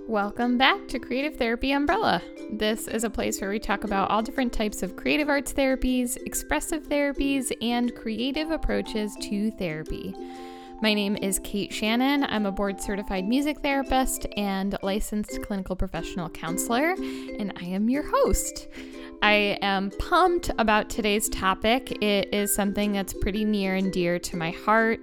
Welcome back to Creative Therapy Umbrella. This is a place where we talk about all different types of creative arts therapies, expressive therapies, and creative approaches to therapy. My name is Kate Shannon. I'm a board-certified music therapist and licensed clinical professional counselor, and I am your host. I am pumped about today's topic. It is something that's pretty near and dear to my heart.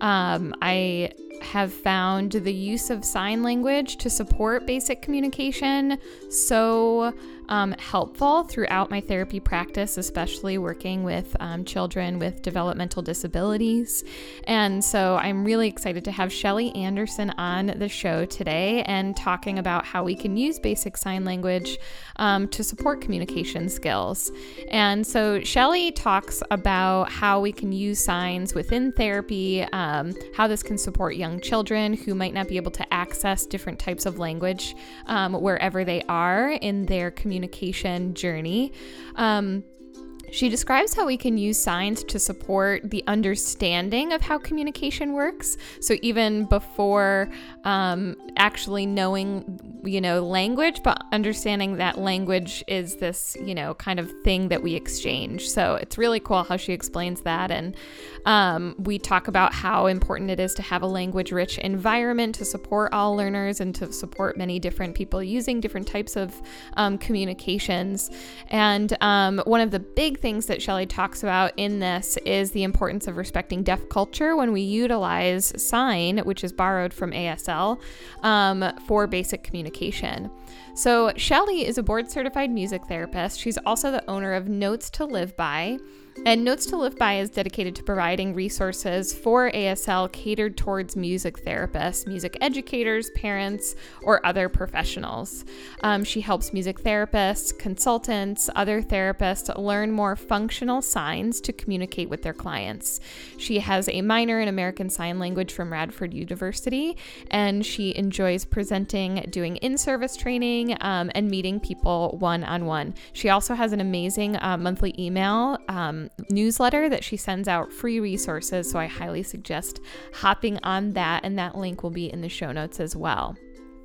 I have found the use of sign language to support basic communication so helpful throughout my therapy practice, especially working with children with developmental disabilities. And so I'm really excited to have Shelly Anderson on the show today and talking about how we can use basic sign language to support communication skills. And so Shelly talks about how we can use signs within therapy, how this can support young children who might not be able to access different types of language wherever they are in their communication journey. She describes how we can use signs to support the understanding of how communication works. So even before actually knowing, language, but understanding that language is this, kind of thing that we exchange. So it's really cool how she explains that. And we talk about how important it is to have a language-rich environment to support all learners and to support many different people using different types of communications. And one of the big things that Shelly talks about in this is the importance of respecting deaf culture when we utilize sign, which is borrowed from ASL, for basic communication. So Shelly is a board-certified music therapist. She's also the owner of Notes to Live By. And Notes to Live By is dedicated to providing resources for ASL catered towards music therapists, music educators, parents, or other professionals. She helps music therapists, consultants, other therapists learn more functional signs to communicate with their clients. She has a minor in American Sign Language from Radford University, and she enjoys presenting, doing in-service training, and meeting people one-on-one. She also has an amazing monthly email newsletter that she sends out free resources, so I highly suggest hopping on that, and that link will be in the show notes as well.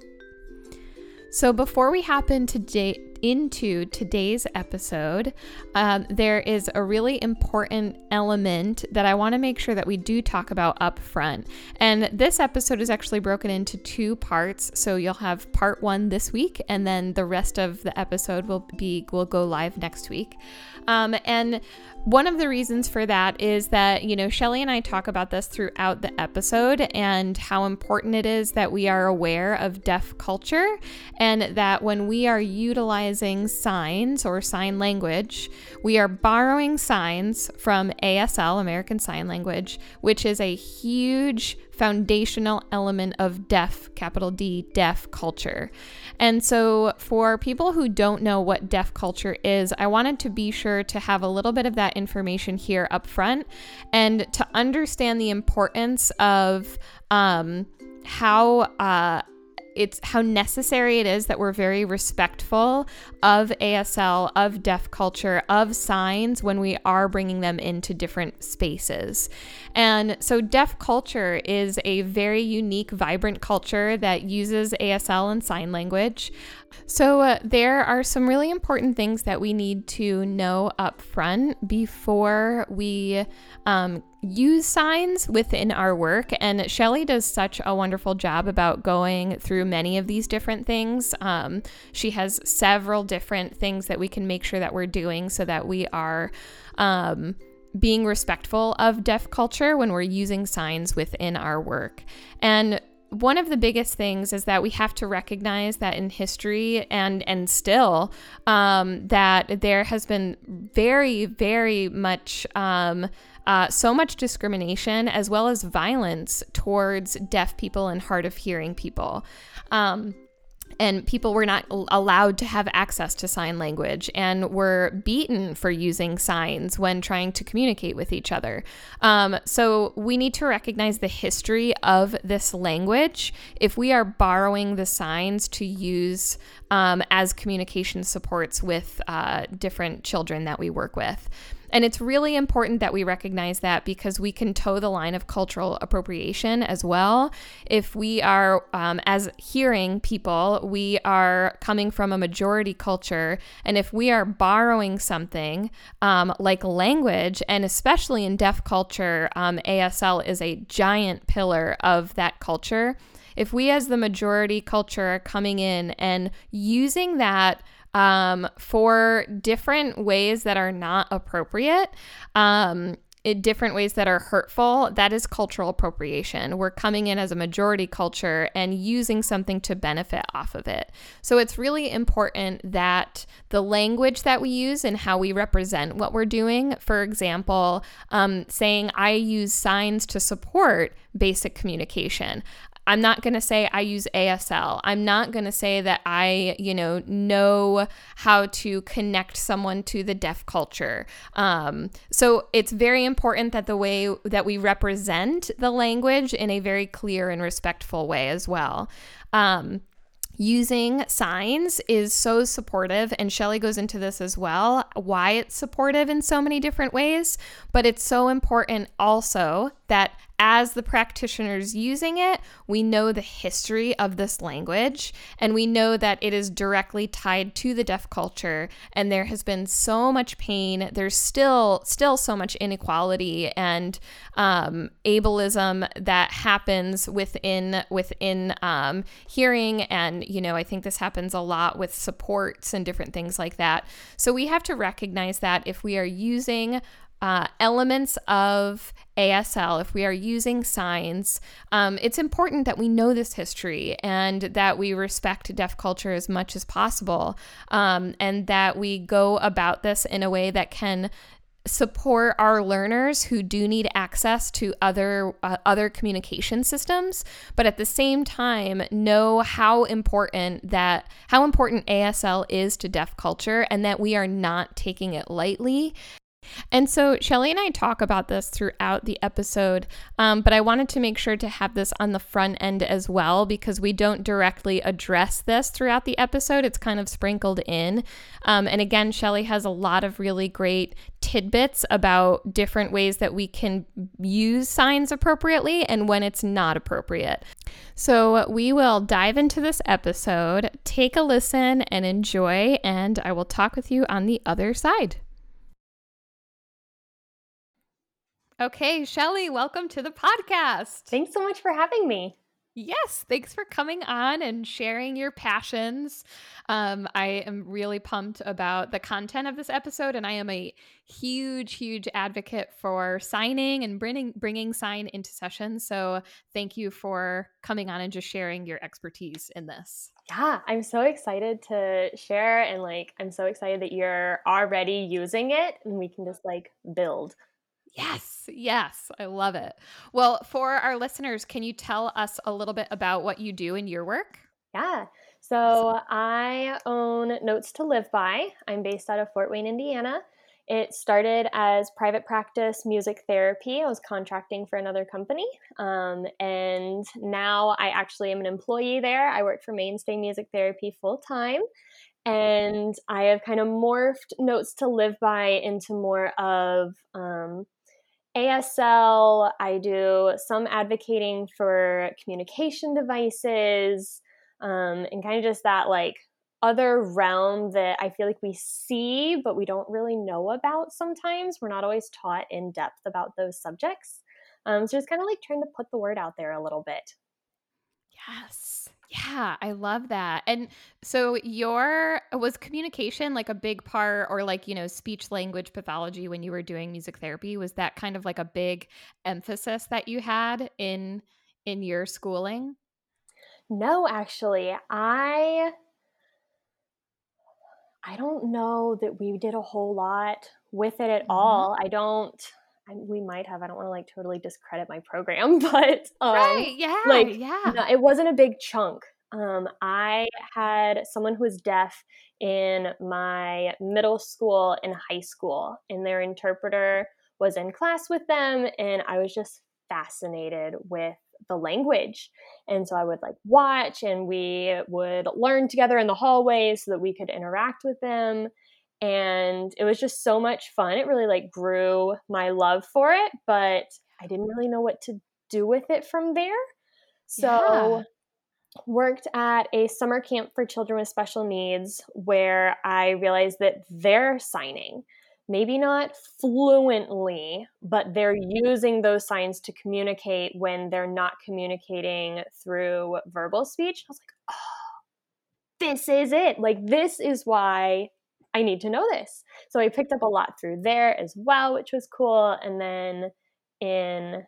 So before we hop into today's episode, there is a really important element that I want to make sure that we do talk about up front. And this episode is actually broken into two parts. So you'll have part one this week, and then the rest of the episode will go live next week. And one of the reasons for that is that, Shelly and I talk about this throughout the episode and how important it is that we are aware of deaf culture, and that when we are utilizing signs or sign language, we are borrowing signs from ASL, American Sign Language, which is a huge foundational element of deaf, capital D, deaf culture. And so for people who don't know what deaf culture is, I wanted to be sure to have a little bit of that information here up front and to understand the importance of how necessary it is that we're very respectful of ASL, of deaf culture, of signs when we are bringing them into different spaces. And so deaf culture is a very unique, vibrant culture that uses ASL and sign language. So there are some really important things that we need to know up front before we use signs within our work. And Shelly does such a wonderful job about going through many of these different things. She has several different things that we can make sure that we're doing so that we are being respectful of deaf culture when we're using signs within our work. And one of the biggest things is that we have to recognize that in history and still that there has been very, very much so much discrimination as well as violence towards deaf people and hard of hearing people. And people were not allowed to have access to sign language and were beaten for using signs when trying to communicate with each other. So we need to recognize the history of this language if we are borrowing the signs to use as communication supports with different children that we work with. And it's really important that we recognize that, because we can toe the line of cultural appropriation as well. If we are, as hearing people, we are coming from a majority culture, and if we are borrowing something like language, and especially in deaf culture, ASL is a giant pillar of that culture. If we as the majority culture are coming in and using that for different ways that are not appropriate, in different ways that are hurtful, that is cultural appropriation. We're coming in as a majority culture and using something to benefit off of it. So it's really important that the language that we use and how we represent what we're doing, for example, saying I use signs to support basic communication. I'm not going to say I use ASL. I'm not going to say that I, know how to connect someone to the deaf culture. So it's very important that the way that we represent the language in a very clear and respectful way as well. Using signs is so supportive, and Shelley goes into this as well, why it's supportive in so many different ways, but it's so important also that as the practitioners using it, we know the history of this language, and we know that it is directly tied to the deaf culture, and there has been so much pain. There's still so much inequality and ableism that happens within hearing, and I think this happens a lot with supports and different things like that. So we have to recognize that if we are using elements of ASL, if we are using signs, it's important that we know this history and that we respect deaf culture as much as possible, and that we go about this in a way that can support our learners who do need access to other communication systems, but at the same time know how important ASL is to deaf culture, and that we are not taking it lightly. And so Shelley and I talk about this throughout the episode, but I wanted to make sure to have this on the front end as well, because we don't directly address this throughout the episode. It's kind of sprinkled in. And again, Shelley has a lot of really great tidbits about different ways that we can use signs appropriately and when it's not appropriate. So we will dive into this episode, take a listen and enjoy, and I will talk with you on the other side. Okay, Shelley, welcome to the podcast. Thanks so much for having me. Yes, thanks for coming on and sharing your passions. I am really pumped about the content of this episode, and I am a huge advocate for signing and bringing sign into sessions. So thank you for coming on and just sharing your expertise in this. Yeah, I'm so excited to share, and I'm so excited that you're already using it and we can just build. Yes, I love it. Well, for our listeners, can you tell us a little bit about what you do in your work? Yeah, so I own Notes to Live By. I'm based out of Fort Wayne, Indiana. It started as private practice music therapy. I was contracting for another company, and now I actually am an employee there. I work for Mainstay Music Therapy full time. And I have kind of morphed Notes to Live By into more of ASL. I do some advocating for communication devices, and kind of just that other realm that I feel like we see, but we don't really know about sometimes. We're not always taught in depth about those subjects. So just kind of trying to put the word out there a little bit. Yes. Yeah, I love that. And so was communication a big part, or speech language pathology when you were doing music therapy? Was that kind of a big emphasis that you had in your schooling? No, actually, I don't know that we did a whole lot with it at all. We might have. I don't want to totally discredit my program, but Right. Yeah. no, it wasn't a big chunk. I had someone who was deaf in my middle school and high school, and their interpreter was in class with them, and I was just fascinated with the language. And so I would watch, and we would learn together in the hallways so that we could interact with them. And it was just so much fun. It really like grew my love for it, but I didn't really know what to do with it from there. Yeah. So worked at a summer camp for children with special needs where I realized that they're signing, maybe not fluently, but they're using those signs to communicate when they're not communicating through verbal speech. I was like, oh, this is it. Like, this is why I need to know this. So I picked up a lot through there as well, which was cool. And then in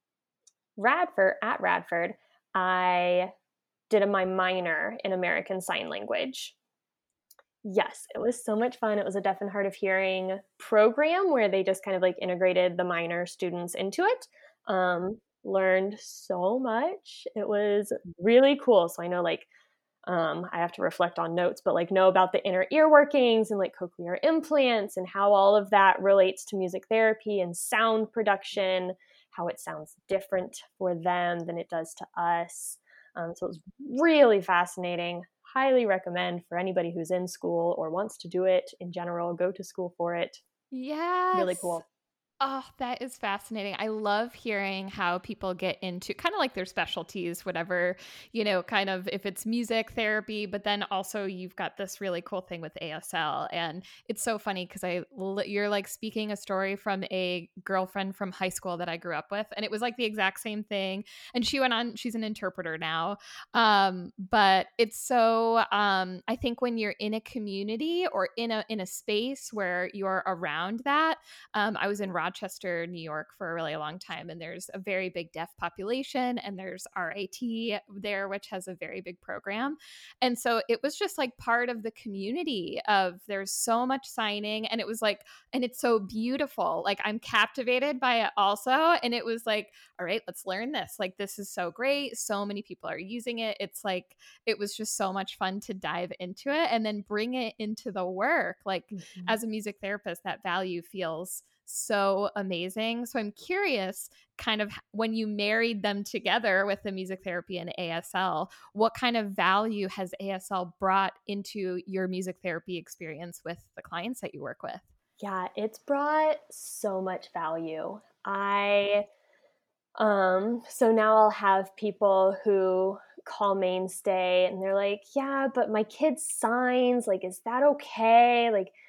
Radford, I did my minor in American Sign Language. Yes, it was so much fun. It was a deaf and hard of hearing program where they just kind of like integrated the minor students into it. Learned so much. It was really cool. So I know like I have to reflect on notes, but like know about the inner ear workings and like cochlear implants and how all of that relates to music therapy and sound production, how it sounds different for them than it does to us. So it was really fascinating. Highly recommend for anybody who's in school or wants to do it in general, go to school for it. Really Yes. cool. Oh, that is fascinating. I love hearing how people get into kind of like their specialties, whatever, kind of if it's music therapy, but then also you've got this really cool thing with ASL. And it's so funny because you're like speaking a story from a girlfriend from high school that I grew up with. And it was like the exact same thing. And she went on, she's an interpreter now. But it's so, I think when you're in a community or in a space where you're around that, I was in Rochester, New York for a really long time, and there's a very big deaf population, and there's RAT there, which has a very big program. And so it was just like part of the community of there's so much signing, and it was like, and it's so beautiful. Like I'm captivated by it also. And it was like, all right, let's learn this. Like this is so great. So many people are using it. It's like, it was just so much fun to dive into it and then bring it into the work. Like Mhm. as a music therapist, that value feels so amazing. So I'm curious, kind of when you married them together with the music therapy and ASL, what kind of value has ASL brought into your music therapy experience with the clients that you work with? Yeah, it's brought so much value. So now I'll have people who call Mainstay and they're like, "Yeah, but my kid signs, like, is that okay?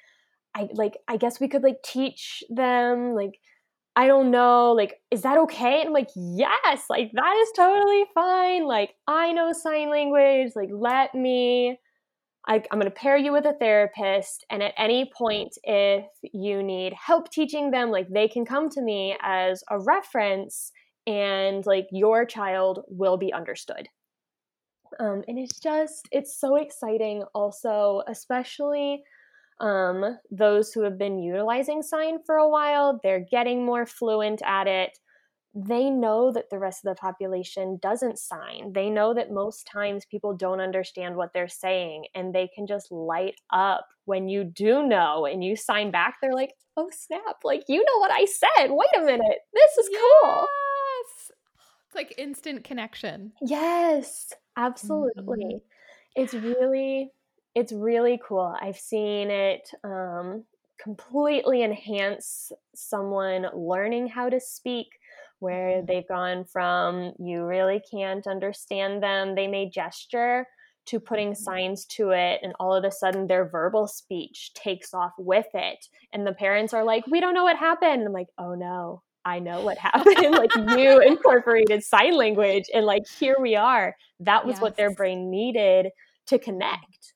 I guess we could like teach them, like, I don't know, like, is that okay?" And I'm like, "Yes, like that is totally fine. Like, I know sign language. Like, I'm going to pair you with a therapist. And at any point, if you need help teaching them, like they can come to me as a reference and like your child will be understood." And it's so exciting also, especially those who have been utilizing sign for a while, they're getting more fluent at it. They know that the rest of the population doesn't sign. They know that most times people don't understand what they're saying, and they can just light up when you do know and you sign back. They're like, "Oh, snap. Like, you know what I said. Wait a minute. This is cool." Yes. It's like instant connection. Yes, Mhm. absolutely. It's really it's really cool. I've seen it, completely enhance someone learning how to speak, where Mhm. they've gone from you really can't understand them, they may gesture, to putting Mhm. signs to it, and all of a sudden their verbal speech takes off with it, and the parents are like, "We don't know what happened." And I'm like, "Oh no, I know what happened." Like, you incorporated sign language and like here we are. That was what Yes. their brain needed to Mhm. connect.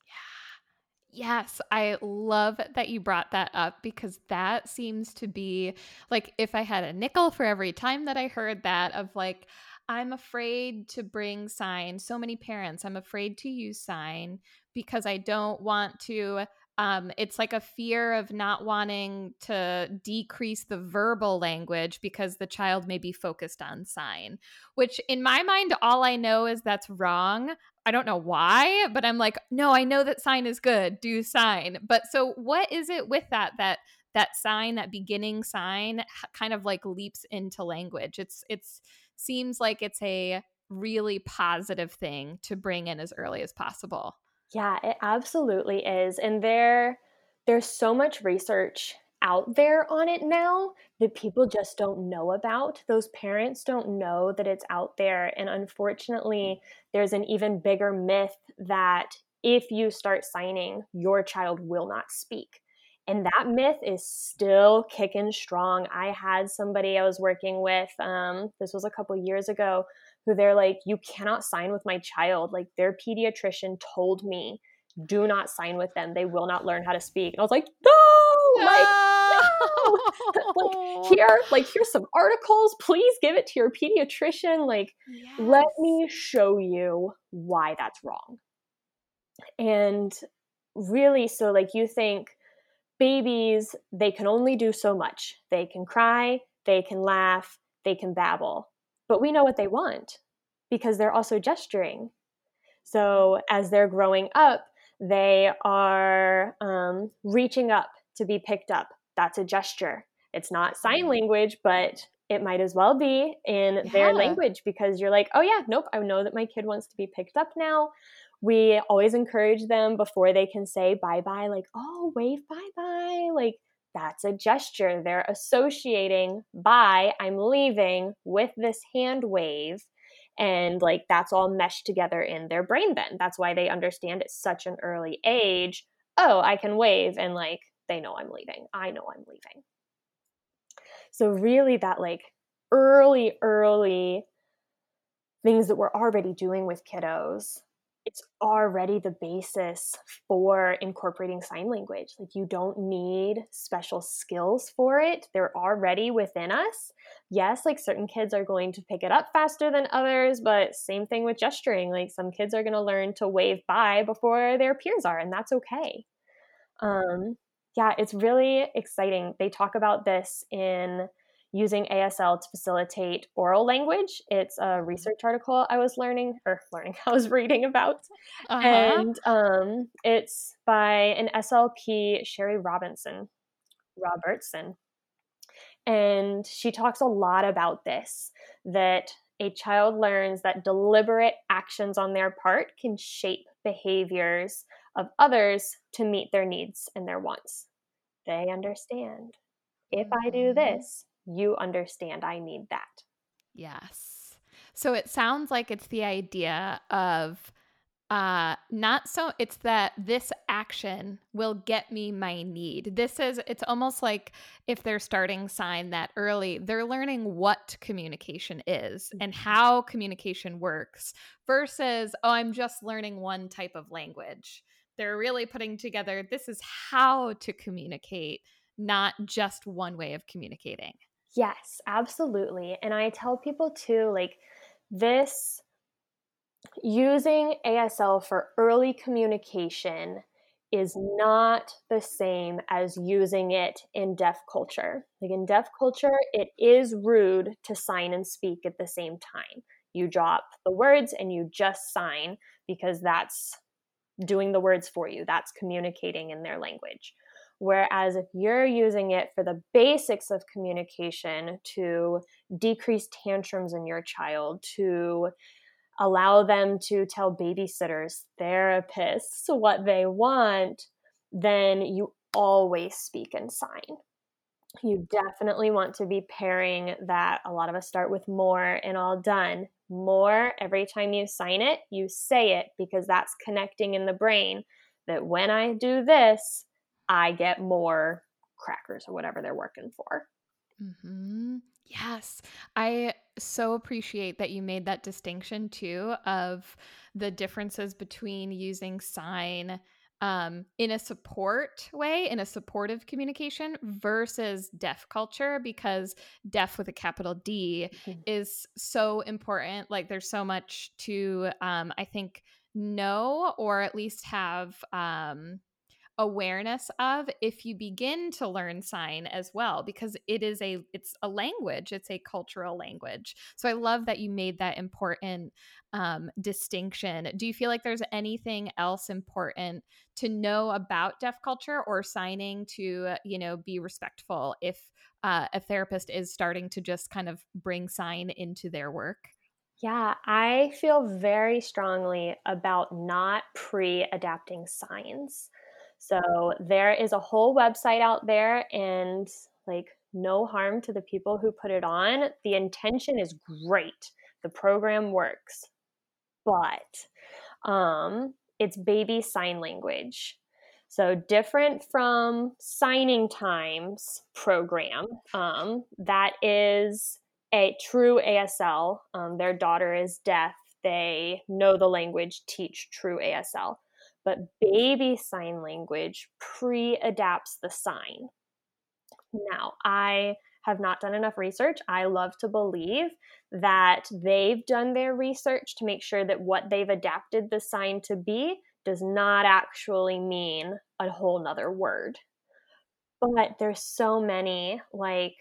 Yes, I love that you brought that up because that seems to be like if I had a nickel for every time that I heard that of like I'm afraid to bring sign. So many parents, I'm afraid to use sign because I don't want to it's like a fear of not wanting to decrease the verbal language because the child may be focused on sign, which in my mind all I know is that's wrong. I don't know why, but I'm like, no, I know that sign is good. Do sign. But so what is it with that sign, that beginning sign kind of like leaps into language? It's seems like it's a really positive thing to bring in as early as possible. Yeah, it absolutely is. And There's so much research out there on it now that people just don't know about. Those parents don't know that it's out there. And unfortunately, there's an even bigger myth that if you start signing, your child will not speak. And that myth is still kicking strong. I had somebody I was working with, this was a couple years ago, who they're like, you cannot sign with my child. Like, their pediatrician told me, do not sign with them. They will not learn how to speak. And I was like, no, like, no, No. here's some articles. Please give it to your pediatrician. Like, let Yes. me show you why that's wrong. And really, so like, you think babies, they can only do so much. They can cry, they can laugh, they can babble, but we know what they want because they're also gesturing. So as they're growing up, they are reaching up to be picked up. That's a gesture. It's not sign language, but it might as well be in their Yeah. language, because you're like, oh yeah, nope, I know that my kid wants to be picked up now. We always encourage them before they can say bye-bye, like, oh, wave bye-bye. Like, that's a gesture. They're associating bye, I'm leaving, with this hand wave. And like, that's all meshed together in their brain then. That's why they understand at such an early age, oh, I can wave, and like, they know I'm leaving. I know I'm leaving. So really, that like early things that we're already doing with kiddos, it's already the basis for incorporating sign language. Like, you don't need special skills for it. They're already within us. Yes, like, certain kids are going to pick it up faster than others, but same thing with gesturing. Like, some kids are going to learn to wave bye before their peers are, and that's okay. Um, yeah, it's really exciting. They talk about this in using ASL to facilitate oral language. It's a research article I was I was reading about. Uh-huh. And it's by an SLP, Sherry Robertson. And she talks a lot about this, that a child learns that deliberate actions on their part can shape behaviors of others to meet their needs and their wants. They understand. If I do Mhm. this, you understand I need that. Yes. So it sounds like it's the idea of not so it's that this action will get me my need. It's almost like if they're starting sign that early, they're learning what communication is and how communication works versus, oh, I'm just learning one type of language. They're really putting together, this is how to communicate, not just one way of communicating. Yes, absolutely. And I tell people too, like, this using ASL for early communication is not the same as using it in deaf culture. Like, in deaf culture, it is rude to sign and speak at the same time. You drop the words and you just sign, because that's doing the words for you. That's communicating in their language. Whereas if you're using it for the basics of communication, to decrease tantrums in your child, to allow them to tell babysitters, therapists what they want, then you always speak and sign. You definitely want to be pairing that. A lot of us start with more and all done. More, every time you sign it, you say it, because that's connecting in the brain that when I do this, I get more crackers or whatever they're working for. Hmm. Yes. I so appreciate that you made that distinction too of the differences between using sign in a support way, in a supportive communication versus deaf culture, because deaf with a capital D Mhm. is so important. Like, there's so much to, I think, know or at least have. Awareness of if you begin to learn sign as well, because it's a language, it's a cultural language. So I love that you made that important distinction. Do you feel like there's anything else important to know about deaf culture or signing to be respectful if a therapist is starting to just kind of bring sign into their work? Yeah, I feel very strongly about not pre adapting signs. So there is a whole website out there, and like, no harm to the people who put it on. The intention is great. The program works, but it's baby sign language. So different from Signing Times program. That is a true ASL. Their daughter is deaf. They know the language, teach true ASL. But baby sign language pre-adapts the sign. Now, I have not done enough research. I love to believe that they've done their research to make sure that what they've adapted the sign to be does not actually mean a whole nother word. But there's so many, like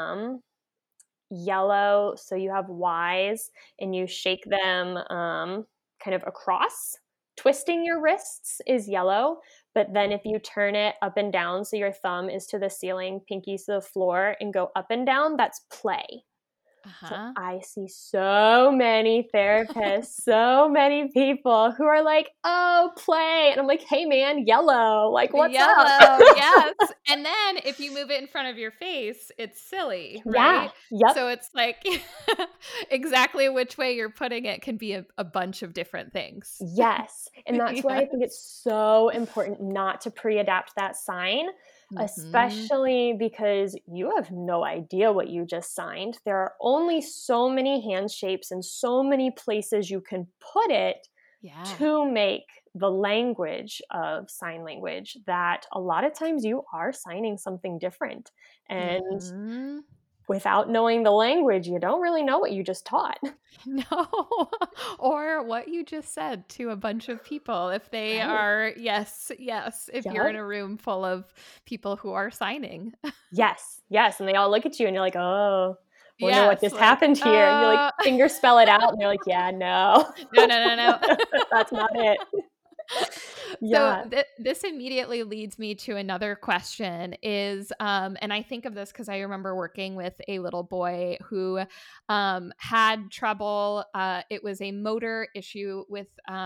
yellow. So you have Y's and you shake them kind of across. Twisting your wrists is yellow, but then if you turn it up and down, so your thumb is to the ceiling, pinkies to the floor, and go up and down, that's play. So Uh-huh. I see so many therapists, so many people who are like, oh, play. And I'm like, hey, man, yellow. Like, what's up? Yellow, yes. And then if you move it in front of your face, it's silly, Yeah. right? Yep. So it's like exactly which way you're putting it can be a bunch of different things. Yes. And that's why I Yes. think it's so important not to pre-adapt that sign, Mhm. especially because you have no idea what you just signed. There are only so many hand shapes and so many places you can put it Yeah. to make the language of sign language that a lot of times you are signing something different. And Mhm. without knowing the language, you don't really know what you just taught. No. Or what you just said to a bunch of people if they Right. are yes, yes, if you're in Yep. a room full of people who are signing. Yes, yes, and they all look at you and you're like, "Oh, wonder what Yes, just like, happened here." You, like, finger spell it out and they're like, "Yeah, no. no, no, no, no. That's not it." So Yeah. this immediately leads me to another question is, and I think of this because I remember working with a little boy who had trouble. It was a motor issue with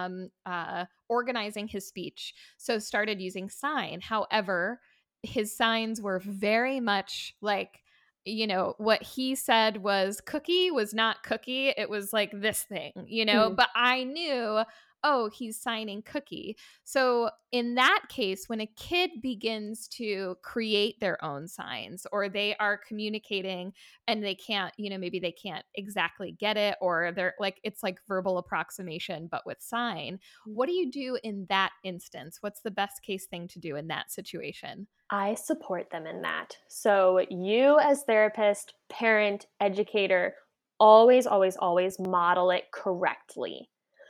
organizing his speech, so started using sign. However, his signs were very much like, what he said was cookie was not cookie. It was like this thing, Mhm. but I knew, oh, he's signing cookie. So, in that case, when a kid begins to create their own signs or they are communicating and they can't, maybe they can't exactly get it, or they're like, it's like verbal approximation, but with sign, what do you do in that instance? What's the best case thing to do in that situation? I support them in that. So you as therapist, parent, educator, always, always, always model it correctly.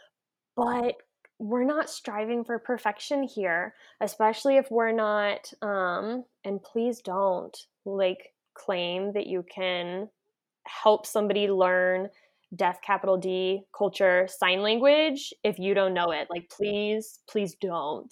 But we're not striving for perfection here, especially if we're not, and please don't, like, claim that you can help somebody learn deaf capital D culture sign language if you don't know it. Like, please, please don't.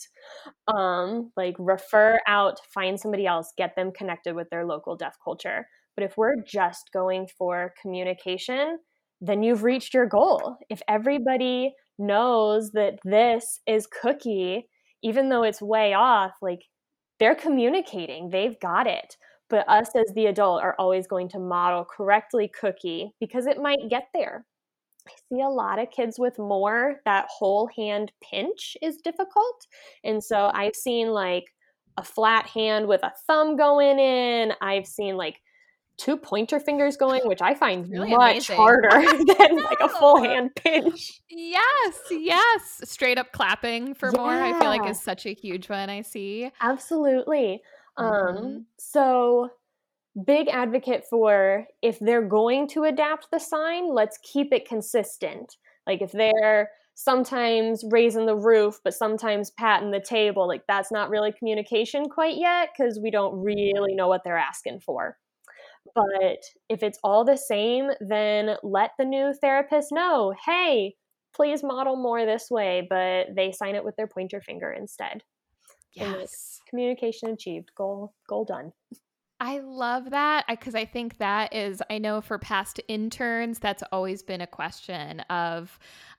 Like, refer out, find somebody else, get them connected with their local deaf culture. But if we're just going for communication, then you've reached your goal. If everybody knows that this is cookie, even though it's way off, like, they're communicating, they've got it. But us as the adult are always going to model correctly cookie because it might get there. I see a lot of kids with more, that whole hand pinch is difficult. And so I've seen like a flat hand with a thumb going in. I've seen like two pointer fingers going, which I find Really much amazing. harder than like a full hand pinch. Yes, yes. Straight up clapping for more, I feel like Yeah, is such a huge one I see. absolutely. Mhm. So big advocate for, if they're going to adapt the sign, let's keep it consistent. Like if they're sometimes raising the roof, but sometimes patting the table, like that's not really communication quite yet because we don't really know what they're asking for. But if it's all the same, then let the new therapist know, hey, please model more this way, but they sign it with their pointer finger instead. And like, Yes. communication achieved, goal done. I love that because I think that is, I know for past interns, that's always been a question of,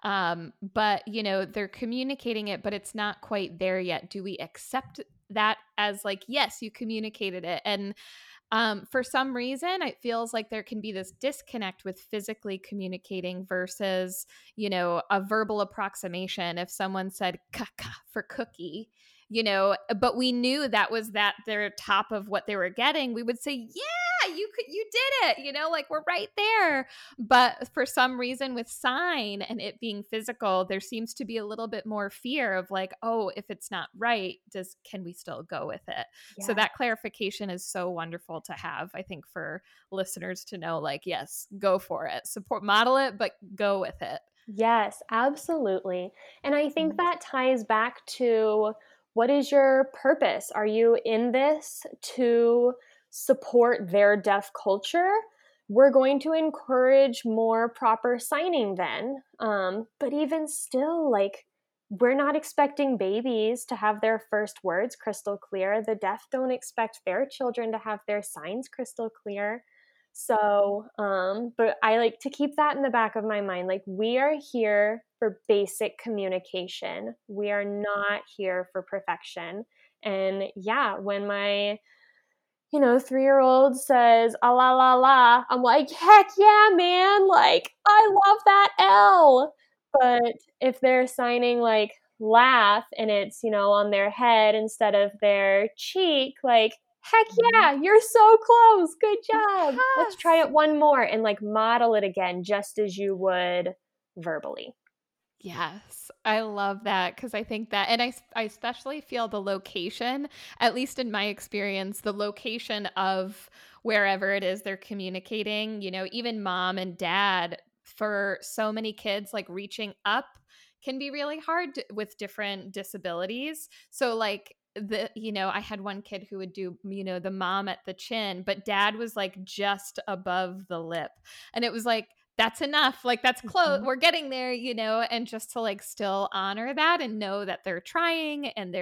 but they're communicating it, but it's not quite there yet. Do we accept that as like, yes, you communicated it? And for some reason, it feels like there can be this disconnect with physically communicating versus, a verbal approximation. If someone said kaka for cookie, but we knew that was their top of what they were getting, we would say, yeah, you did it, like we're right there. But for some reason with sign and it being physical, there seems to be a little bit more fear of like, oh, if it's not right, can we still go with it? Yeah. So that clarification is so wonderful to have, I think, for listeners to know, like, yes, go for it, support, model it, but go with it. Yes, absolutely. And I think that ties back to, what is your purpose? Are you in this to support their deaf culture? We're going to encourage more proper signing then. But even still, like, we're not expecting babies to have their first words crystal clear. The deaf don't expect their children to have their signs crystal clear. So, but I like to keep that in the back of my mind. Like, we are here for basic communication. We are not here for perfection. And yeah, when my 3-year-old says, ah, la, la, la, I'm like, heck yeah, man. Like, I love that L. But if they're signing like laugh and it's, on their head instead of their cheek, like, heck yeah, you're so close. Good job. Let's try it one more and like model it again, just as you would verbally. Yes, I love that because I think that, and I especially feel the location, at least in my experience, the location of wherever it is they're communicating, even mom and dad, for so many kids, like reaching up can be really hard with different disabilities. So like, I had one kid who would do, the mom at the chin, but dad was like just above the lip. And it was like, that's enough. Like that's close. We're getting there, and just to like still honor that and know that they're trying and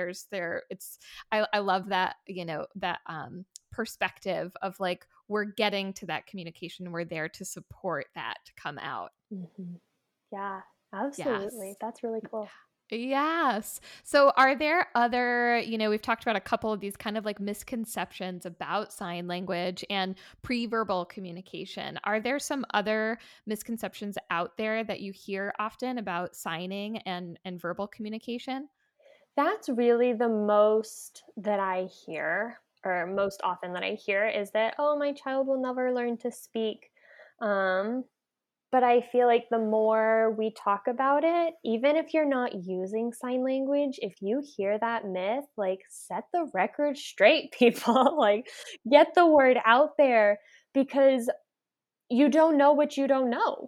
I love that, that perspective of like, we're getting to that communication. We're there to support that to come out. Mm-hmm. Yeah, absolutely. Yes. That's really cool. Yes. So are there other, we've talked about a couple of these kind of like misconceptions about sign language and pre-verbal communication. Are there some other misconceptions out there that you hear often about signing and verbal communication? That's really the most that I hear, or most often that I hear, is that, oh, my child will never learn to speak. Um, but I feel like the more we talk about it, even if you're not using sign language, if you hear that myth, like, set the record straight, people. Like, get the word out there, because you don't know what you don't know.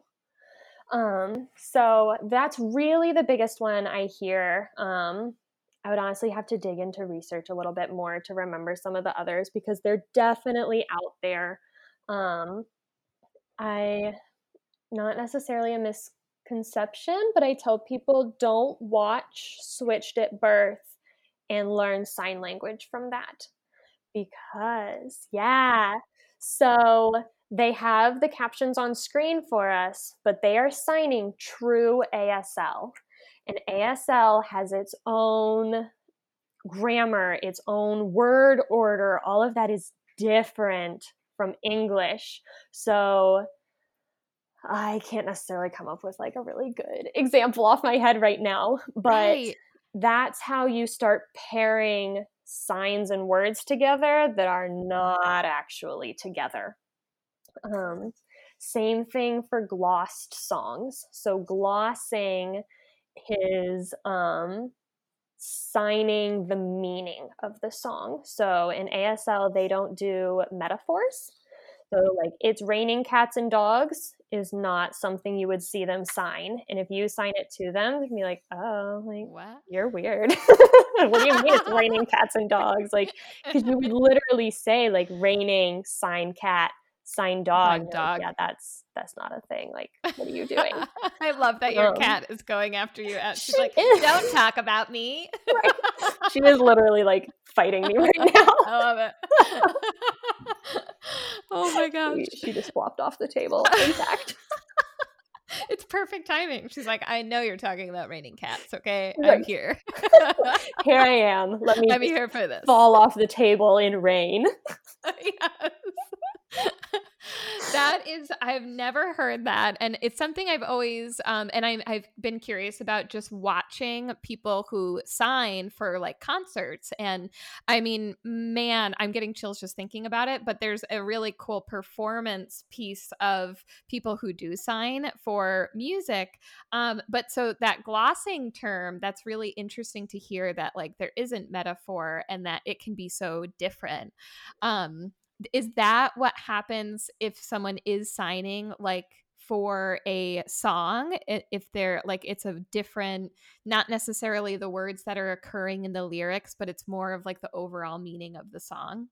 So that's really the biggest one I hear. I would honestly have to dig into research a little bit more to remember some of the others, because they're definitely out there. Um, I Not necessarily a misconception, but I tell people, don't watch Switched at Birth and learn sign language from that. Because, yeah. So they have the captions on screen for us, but they are signing true ASL. And ASL has its own grammar, its own word order. All of that is different from English. So I can't necessarily come up with like a really good example off my head right now, but Right. that's how you start pairing signs and words together that are not actually together. Same thing for glossed songs. So glossing is signing the meaning of the song. So in ASL, they don't do metaphors. So like, it's raining cats and dogs is not something you would see them sign. And if you sign it to them, they can be like, oh, like, What? you're weird. What do you mean it's raining cats and dogs? Like, because you would literally say like, raining sign cat sign dog. Sign You're like, dog. yeah, that's not a thing. Like, what are you doing? I love that your cat is going after you. She's like, is. don't talk about me. Right. She is literally like fighting me right now. I love it. Oh my gosh. She just flopped off the table intact. It's perfect timing. She's like, I know you're talking about raining cats, okay? Right. I'm here. Here I am. Let me here for this. fall off the table in rain. Yes. That is, I've never heard that. And it's something I've always, and I've been curious about just watching people who sign for like concerts. And I mean, man, I'm getting chills just thinking about it. But there's a really cool performance piece of people who do sign for music. But so that glossing term, that's really interesting to hear that like there isn't metaphor and that it can be so different. Is that what happens if someone is signing like for a song? If they're like, it's a different, not necessarily the words that are occurring in the lyrics, but it's more of like the overall meaning of the song?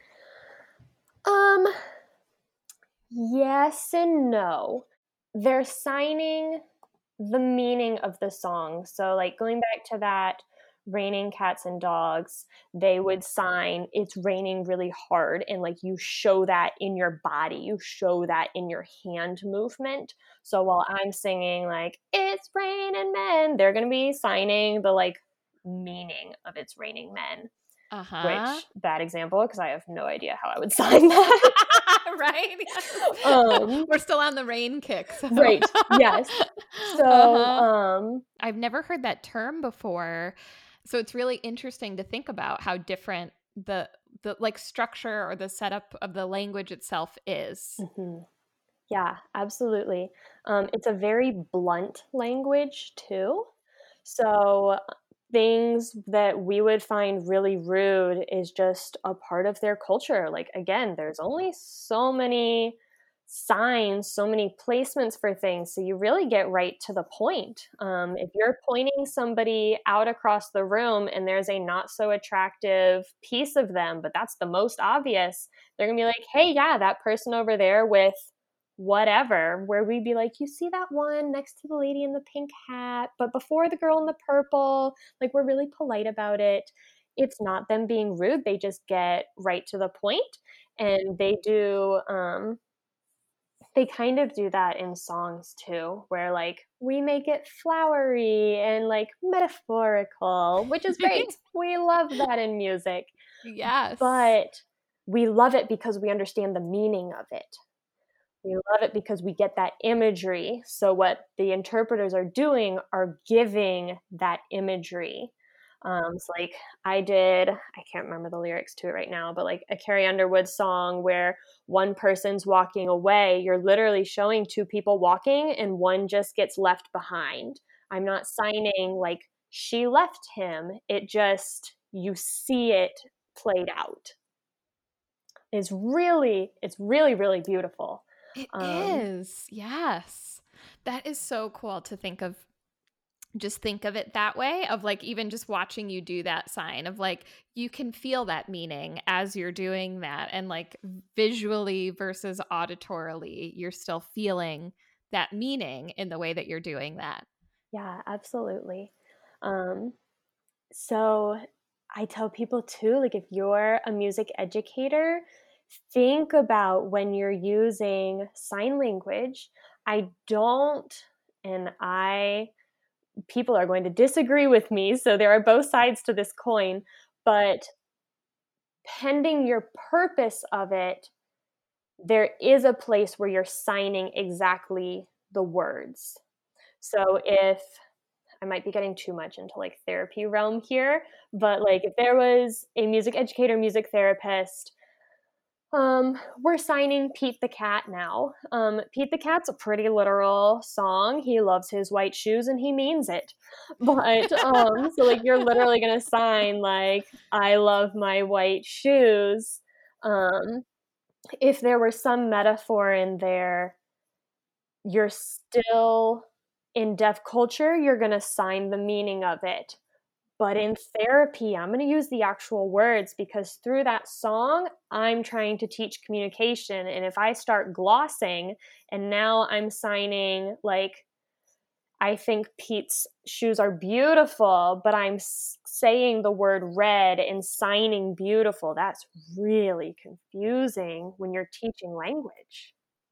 Yes and no. They're signing the meaning of the song. So like going back to that raining cats and dogs, they would sign it's raining really hard, and like you show that in your body, you show that in your hand movement. So while I'm singing like it's raining men, they're going to be signing the like meaning of it's raining men. Which, bad example, because I have no idea how I would sign that. Right? We're still on the rain kick. So. Right. Yes. So, I've never heard that term before. So it's really interesting to think about how different the like structure or the setup of the language itself is. Mm-hmm. Yeah, absolutely. It's a very blunt language too. So things that we would find really rude is just a part of their culture. Like, again, there's only so many signs, so many placements for things. So you really get right to the point. If you're pointing somebody out across the room and there's a not so attractive piece of them, but that's the most obvious, they're going to be like, hey, yeah, that person over there with whatever, where we'd be like, you see that one next to the lady in the pink hat, but before the girl in the purple, like we're really polite about it. It's not them being rude. They just get right to the point. And they do, they kind of do that in songs too, where like we make it flowery and like metaphorical, which is great. We love that in music. Yes. But we love it because we understand the meaning of it. We love it because we get that imagery. So what the interpreters are doing are giving that imagery. So like I can't remember the lyrics to it right now, but like a Carrie Underwood song where one person's walking away, you're literally showing two people walking and one just gets left behind. I'm not signing like she left him. It just, you see it played out. It's really, really beautiful. It is. Yes. That is so cool to think of. Just think of it that way, of like even just watching you do that sign of like you can feel that meaning as you're doing that, and like visually versus auditorily you're still feeling that meaning in the way that you're doing that. Yeah, absolutely. So I tell people too, like if you're a music educator, think about when you're using sign language. I don't, and people are going to disagree with me, so there are both sides to this coin, but pending your purpose of it, there is a place where you're signing exactly the words. So if I might be getting too much into like therapy realm here, but like if there was a music educator, music therapist, we're signing Pete the Cat now. Pete the Cat's a pretty literal song. He loves his white shoes and he means it. But so like you're literally gonna sign like I love my white shoes. If there were some metaphor in there, you're still in deaf culture, you're gonna sign the meaning of it. But in therapy, I'm going to use the actual words, because through that song, I'm trying to teach communication. And if I start glossing and now I'm signing, like, I think Pete's shoes are beautiful, but I'm saying the word red and signing beautiful, that's really confusing when you're teaching language.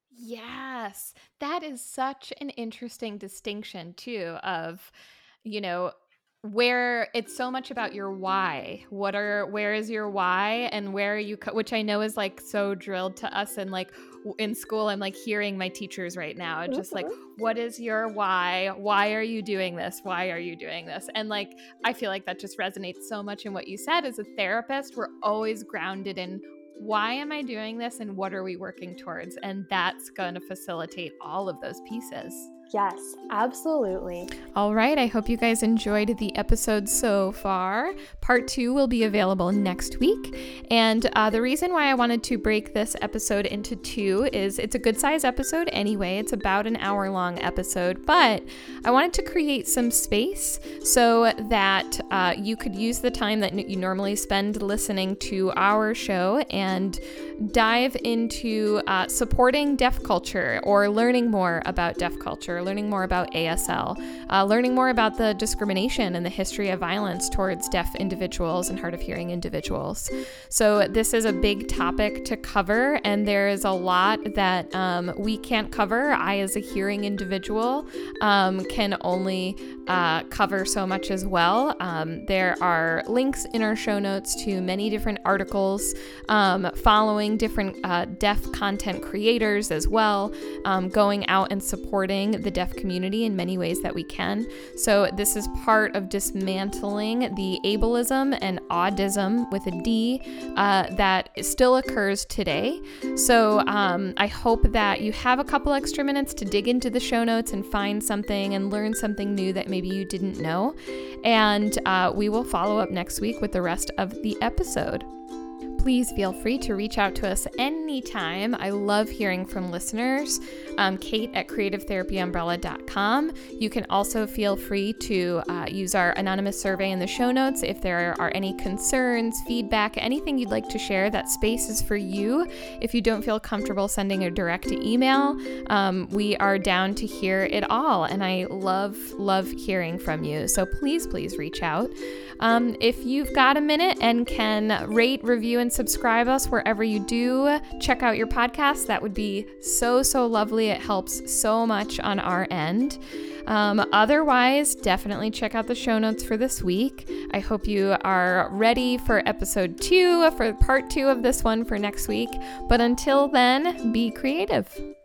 Yes, that is such an interesting distinction too of, you know, where it's so much about your why. Where is your why, and where are you which I know is like so drilled to us, and like in school I'm like hearing my teachers right now. It's just like, what is your why? Why are you doing this? Why are you doing this? And like I feel like that just resonates so much in what you said. As a therapist, we're always grounded in, why am I doing this and what are we working towards? And that's going to facilitate all of those pieces. Yes, absolutely. All right. I hope you guys enjoyed the episode so far. Part 2 will be available next week. And the reason why I wanted to break this episode into 2 is it's a good size episode anyway. It's about an hour-long episode, but I wanted to create some space so that you could use the time that you normally spend listening to our show and dive into supporting deaf culture, or learning more about deaf culture, learning more about ASL, learning more about the discrimination and the history of violence towards deaf individuals and hard of hearing individuals. So this is a big topic to cover, and there is a lot that we can't cover. I, as a hearing individual, can only cover so much as well. There are links in our show notes to many different articles following different deaf content creators as well, going out and supporting the deaf community in many ways that we can. So this is part of dismantling the ableism and audism with a D that still occurs today. So I hope that you have a couple extra minutes to dig into the show notes and find something and learn something new that maybe you didn't know. And we will follow up next week with the rest of the episode. Please feel free to reach out to us anytime. I love hearing from listeners. Kate at creativetherapyumbrella.com. You can also feel free to use our anonymous survey in the show notes if there are any concerns, feedback, anything you'd like to share. That space is for you. If you don't feel comfortable sending a direct email, we are down to hear it all, and I love hearing from you. So please reach out. If you've got a minute and can rate, review, and subscribe us wherever you do check out your podcast, that would be so lovely. It helps so much on our end. Otherwise, definitely check out the show notes for this week. I hope you are ready for episode 2, for part 2 of this one for next week. But until then, be creative.